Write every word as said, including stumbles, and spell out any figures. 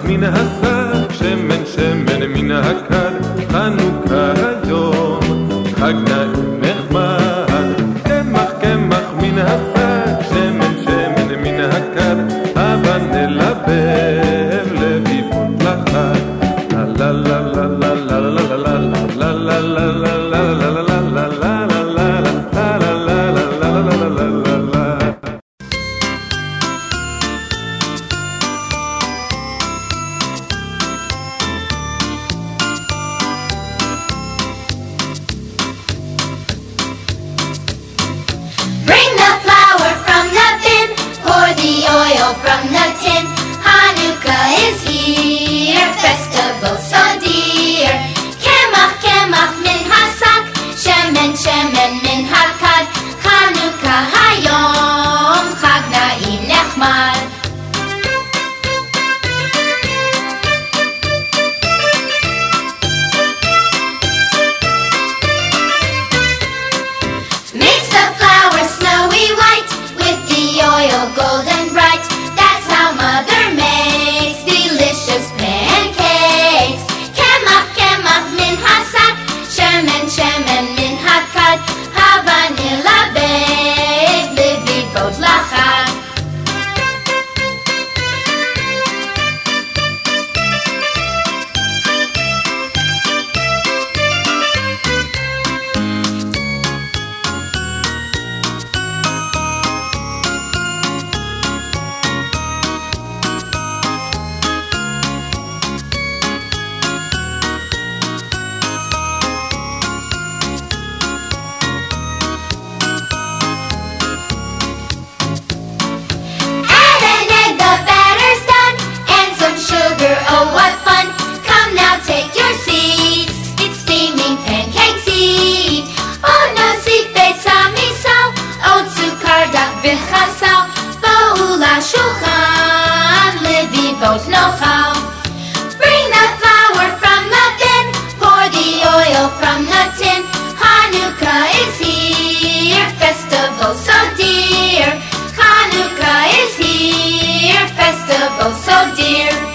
מן השק, שמן שמן מן הכד, חנוכה היום, חג נעים נחמד. קמח קמח מן השק, שמן שמן מן הכד, הבה נלבב לביבות לחג. לה לה לה לה לה לה לה לה לה לה לה from the tin. Hanukkah is here, festival so dear. Kemach, kemach min hasak, shemen, shemen min hakad. Hanukkah hayom, chag na'im nechmad. Mix the flour snowy white with the oil golden bright. Mother makes delicious pancakes. Kemach, kemach min hasak, shemen, shemen min hakad. Hava nilabed levivot lachag. Oh, what fun! Come now, take your seats. It's steaming pancakes eat. Oh no, sifet samisal, otsu kardak v'chasal, bo'u lashulchan levivot nochal. Bring the flour from the bin, pour the oil from the tin. Hanukkah is here, festival so dear. Hanukkah is here, festival so dear.